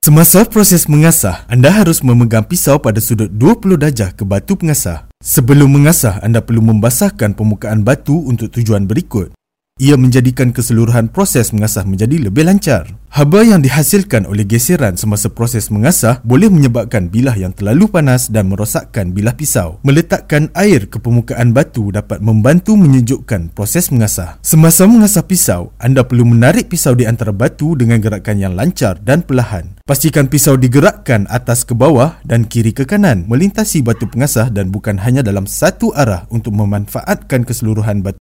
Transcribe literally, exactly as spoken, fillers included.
Semasa proses mengasah, anda harus memegang pisau pada sudut dua puluh darjah ke batu pengasah. Sebelum mengasah, anda perlu membasahkan permukaan batu untuk tujuan berikut. Ia menjadikan keseluruhan proses mengasah menjadi lebih lancar. Haba yang dihasilkan oleh geseran semasa proses mengasah boleh menyebabkan bilah yang terlalu panas dan merosakkan bilah pisau. Meletakkan air ke permukaan batu dapat membantu menyejukkan proses mengasah. Semasa mengasah pisau, anda perlu menarik pisau di antara batu dengan gerakan yang lancar dan perlahan. Pastikan pisau digerakkan atas ke bawah dan kiri ke kanan, melintasi batu pengasah dan bukan hanya dalam satu arah untuk memanfaatkan keseluruhan batu